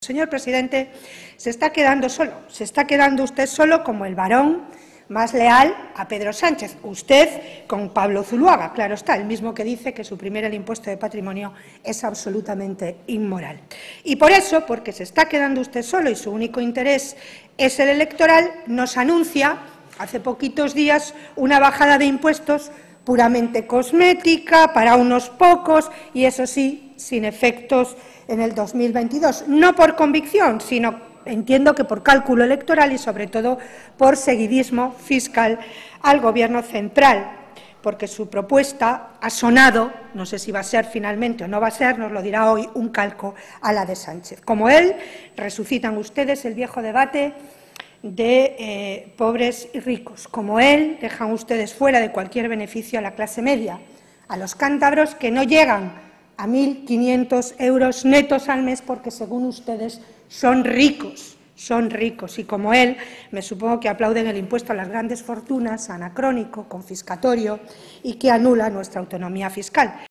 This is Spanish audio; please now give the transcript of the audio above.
Señor presidente, se está quedando usted solo como el varón más leal a Pedro Sánchez, usted con Pablo Zuluaga, claro está, el mismo que dice que suprimir el impuesto de patrimonio es absolutamente inmoral. Y por eso, porque se está quedando usted solo y su único interés es el electoral, nos anuncia hace poquitos días una bajada de impuestos puramente cosmética para unos pocos y, eso sí, sin efectos en el 2022, no por convicción, sino, entiendo que por cálculo electoral y, sobre todo, por seguidismo fiscal al Gobierno central, porque su propuesta ha sonado, no sé si va a ser finalmente o no va a ser, nos lo dirá hoy, un calco a la de Sánchez. Como él, resucitan ustedes el viejo debate de pobres y ricos. Como él, dejan ustedes fuera de cualquier beneficio a la clase media, a los cántabros que no llegan a 1.500 euros netos al mes porque, según ustedes, son ricos, y como él, me supongo que aplauden el impuesto a las grandes fortunas, anacrónico, confiscatorio y que anula nuestra autonomía fiscal.